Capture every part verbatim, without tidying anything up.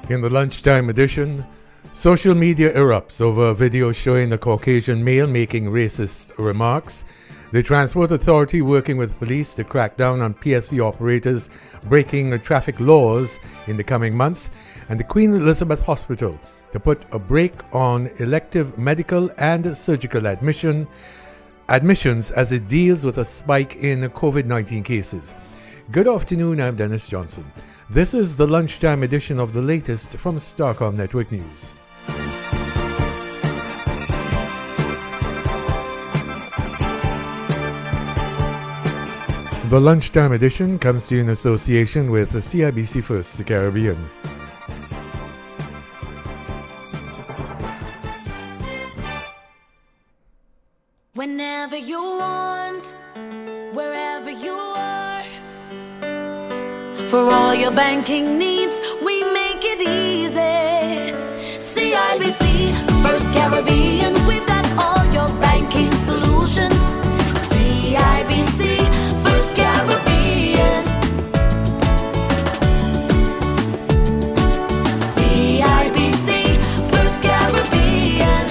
In the lunchtime edition, social media erupts over a video showing a Caucasian male making racist remarks. The Transport Authority working with police to crack down on P S V operators breaking traffic laws in the coming months. And the Queen Elizabeth Hospital to put a break on elective medical and surgical admission admissions as it deals with a spike in COVID nineteen cases. Good afternoon, I'm Dennis Johnson. This is the lunchtime edition of the latest from Starcom Network News. The lunchtime edition comes to you in association with the C I B C First Caribbean. Whenever you want, wherever you are, for all your banking needs, we make it easy. C I B C, First Caribbean, we've got all your banking solutions. C I B C, First Caribbean. C I B C, First Caribbean.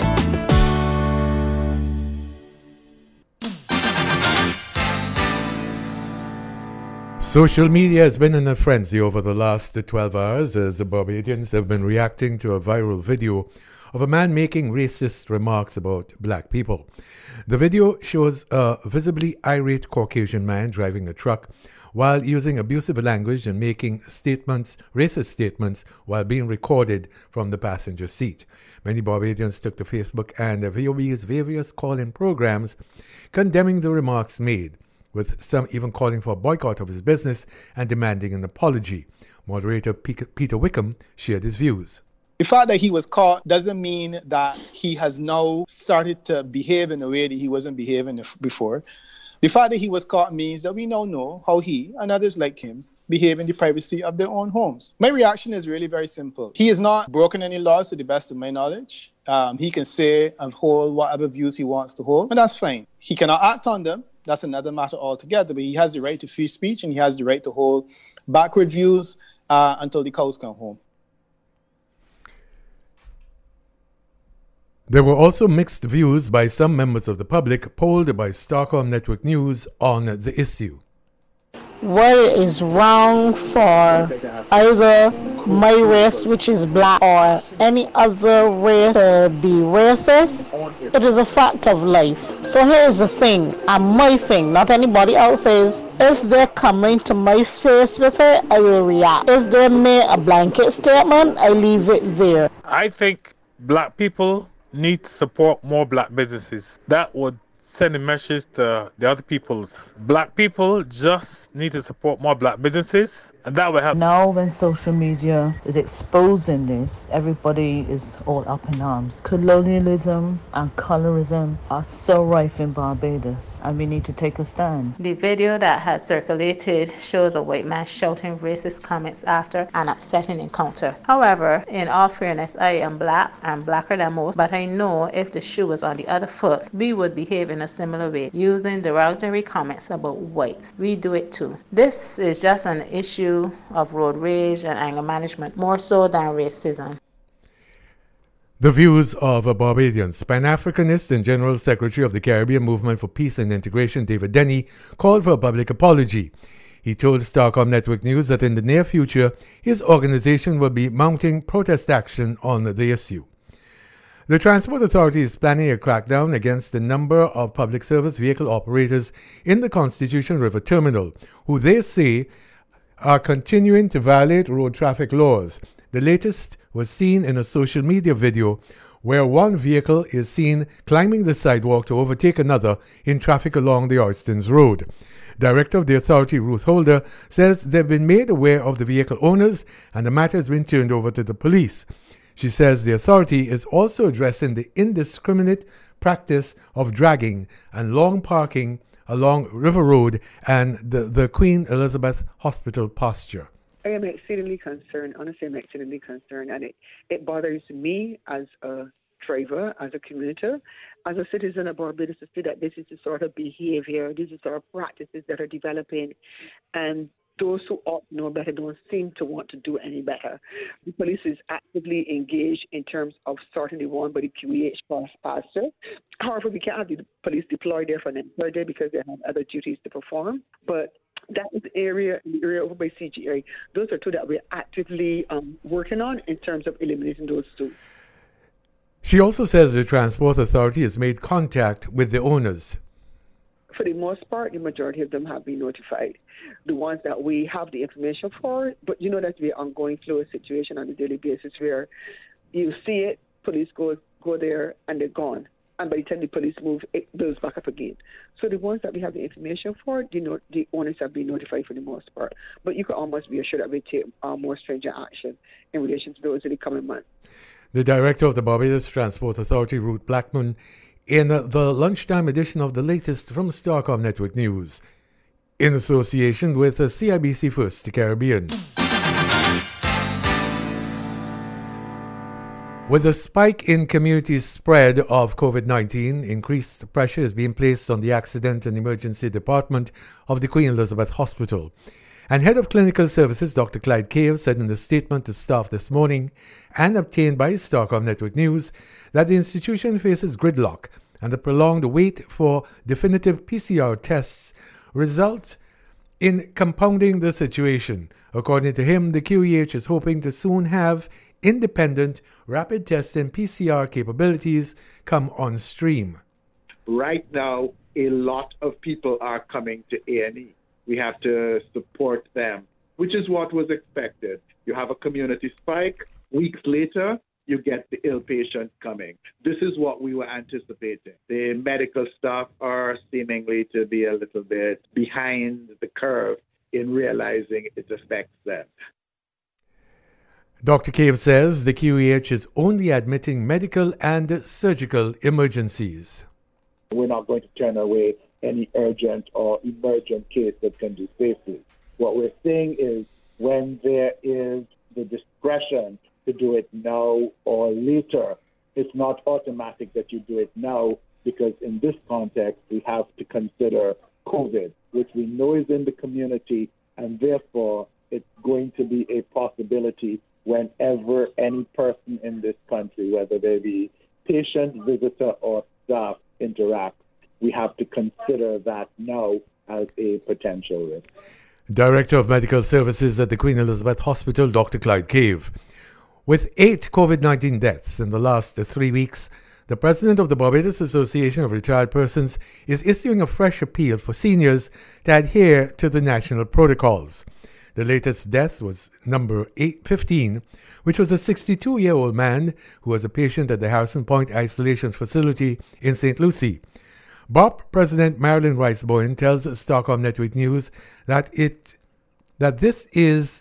Social media has been in a frenzy over the last twelve hours as the Barbadians have been reacting to a viral video of a man making racist remarks about black people. The video shows a visibly irate Caucasian man driving a truck while using abusive language and making statements, racist statements, while being recorded from the passenger seat. Many Barbadians took to Facebook and V O B's various call-in programs condemning the remarks made, with some even calling for a boycott of his business and demanding an apology. Moderator Peter Wickham shared his views. The fact that he was caught doesn't mean that he has now started to behave in a way that he wasn't behaving before. The fact that he was caught means that we now know how he and others like him behave in the privacy of their own homes. My reaction is really very simple. He has not broken any laws to the best of my knowledge. Um, he can say and hold whatever views he wants to hold, and that's fine. He cannot act on them. That's another matter altogether, but he has the right to free speech and he has the right to hold backward views uh, until the cows come home. There were also mixed views by some members of the public polled by Starcom Network News on the issue. What is wrong for either my race, which is black, or any other race to be racist? It is a fact of life. So here's the thing, and my thing, not anybody else's. If they're coming to my face with it, I will react. If they make a blanket statement, I leave it there. I think black people need to support more black businesses. That would send a message to the other peoples. Black people just need to support more black businesses, and that will help. Now when social media is exposing this, everybody is all up in arms. Colonialism and colorism are so rife in Barbados, and we need to take a stand. The video that had circulated shows a white man shouting racist comments after an upsetting encounter. However, in all fairness, I am black and blacker than most, but I know if the shoe was on the other foot, we would behave in a similar way, using derogatory comments about whites. We do it too. This is just an issue of road rage and anger management, more so than racism. The views of a Barbadians. Pan-Africanist and General Secretary of the Caribbean Movement for Peace and Integration, David Denny, called for a public apology. He told Starcom Network News that in the near future, his organization will be mounting protest action on the issue. The Transport Authority is planning a crackdown against the number of public service vehicle operators in the Constitution River Terminal, who they say are continuing to violate road traffic laws. The latest was seen in a social media video where one vehicle is seen climbing the sidewalk to overtake another in traffic along the Oystons Road. Director of the authority, Ruth Holder, says they've been made aware of the vehicle owners and the matter has been turned over to the police. She says the authority is also addressing the indiscriminate practice of dragging and long parking along River Road and the, the Queen Elizabeth Hospital posture. I am exceedingly concerned. Honestly, I'm exceedingly concerned, and it, it bothers me as a driver, as a commuter, as a citizen of Barbados to see that this is the sort of behavior, this is the sort of practices that are developing. And those who ought to know better don't seem to want to do any better. The police is actively engaged in terms of sorting the one by the Q E H faster. However, we can't have the police deployed there for an entire day because they have other duties to perform. But that is the area, the area over by C G A. Those are two that we're actively um, working on in terms of eliminating those two. She also says the Transport Authority has made contact with the owners. For the most part, the majority of them have been notified. The ones that we have the information for, but you know that's the ongoing fluid situation on a daily basis where you see it, police go go there and they're gone. And by the time the police move, it builds back up again. So the ones that we have the information for, the, no, the owners have been notified for the most part. But you can almost be assured that we take uh, more stringent action in relation to those in the coming months. The director of the Barbados Transport Authority, Ruth Blackman, in the lunchtime edition of the latest from Starcom Network News, in association with the C I B C First Caribbean. With a spike in community spread of COVID nineteen, increased pressure is being placed on the Accident and Emergency Department of the Queen Elizabeth Hospital. And Head of Clinical Services, Doctor Clyde Cave, said in a statement to staff this morning and obtained by Starcom Network News that the institution faces gridlock and the prolonged wait for definitive P C R tests result in compounding the situation. According to him, the Q E H is hoping to soon have independent rapid test and P C R capabilities come on stream. Right now, a lot of people are coming to A and E. We have to support them, which is what was expected. You have a community spike. Weeks later, you get the ill patient coming. This is what we were anticipating. The medical staff are seemingly to be a little bit behind the curve in realizing it affects them. Doctor Cave says the Q E H is only admitting medical and surgical emergencies. We're not going to turn away any urgent or emergent case that can do safely. What we're saying is when there is the discretion to do it now or later, it's not automatic that you do it now, because in this context, we have to consider COVID, which we know is in the community, and therefore it's going to be a possibility whenever any person in this country, whether they be patient, visitor, or staff, interact. We have to consider that now as a potential risk. Director of Medical Services at the Queen Elizabeth Hospital, Doctor Clyde Cave. With eight COVID nineteen deaths in the last three weeks, the president of the Barbados Association of Retired Persons is issuing a fresh appeal for seniors to adhere to the national protocols. The latest death was number eight fifteen, which was a sixty-two-year-old man who was a patient at the Harrison Point Isolation Facility in Saint Lucie. B O P President Marilyn Rice-Bowen tells Starcom Network News that it that this is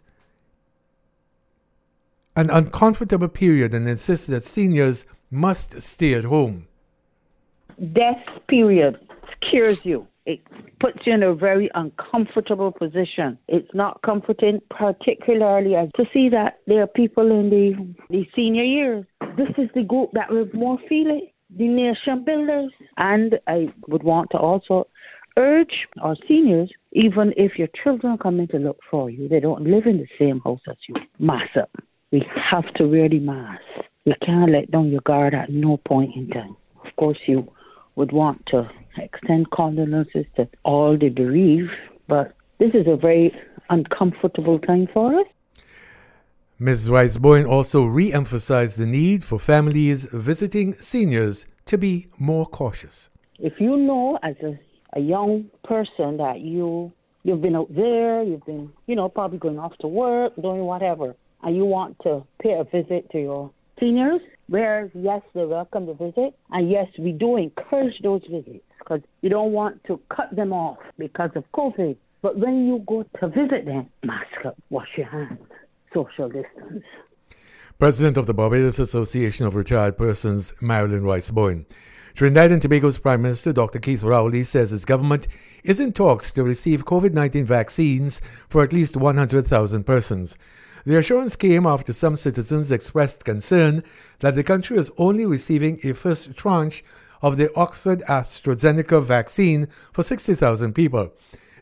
an uncomfortable period and insists that seniors must stay at home. Death period scares you. It puts you in a very uncomfortable position. It's not comforting, particularly as to see that there are people in the, the senior years. This is the group that will more feel it, the nation builders. And I would want to also urge our seniors, even if your children come in to look for you, they don't live in the same house as you, mask up. We have to wear the mask. You can't let down your guard at no point in time. Of course, you would want to extend condolences to all the bereaved, but this is a very uncomfortable time for us. Miz Rice-Bowen also re-emphasized the need for families visiting seniors to be more cautious. If you know as a, a young person that you, you've been out there, you've been, you know, probably going off to work, doing whatever, and you want to pay a visit to your seniors, where, yes, they're welcome to visit, and yes, we do encourage those visits, because you don't want to cut them off because of COVID. But when you go to visit them, mask up, wash your hands, social distance. President of the Barbados Association of Retired Persons, Marilyn Rice-Bowen. Trinidad and Tobago's Prime Minister, Doctor Keith Rowley, says his government is in talks to receive COVID nineteen vaccines for at least one hundred thousand persons. The assurance came after some citizens expressed concern that the country is only receiving a first tranche of the Oxford AstraZeneca vaccine for sixty thousand people.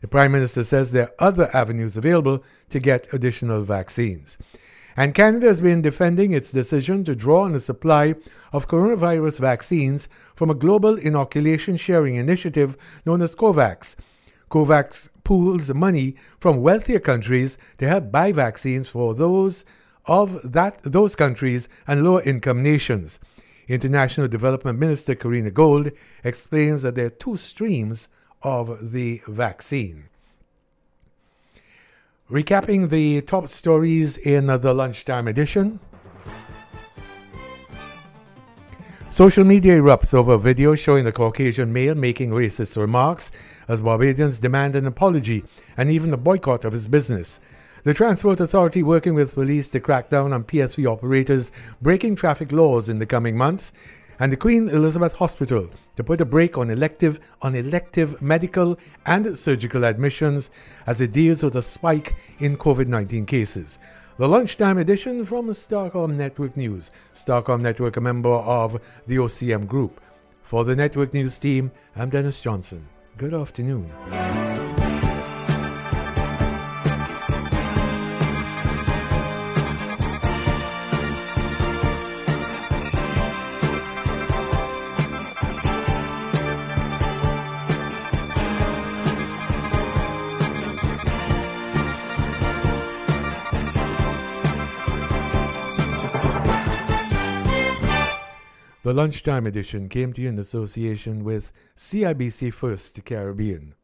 The Prime Minister says there are other avenues available to get additional vaccines. And Canada has been defending its decision to draw on a supply of coronavirus vaccines from a global inoculation sharing initiative known as COVAX. COVAX pools money from wealthier countries to help buy vaccines for those of that those countries and lower income nations. International Development Minister Karina Gold explains that there are two streams of the vaccine. Recapping the top stories in the lunchtime edition. Social media erupts over a video showing a Caucasian male making racist remarks as Barbadians demand an apology and even a boycott of his business. The Transport Authority working with police to crack down on P S V operators breaking traffic laws in the coming months, and the Queen Elizabeth Hospital to put a brake on elective on elective medical and surgical admissions as it deals with a spike in COVID nineteen cases. The lunchtime edition from Starcom Network News. Starcom Network, a member of the O C M Group. For the Network News team, I'm Dennis Johnson. Good afternoon. The lunchtime edition came to you in association with C I B C First Caribbean.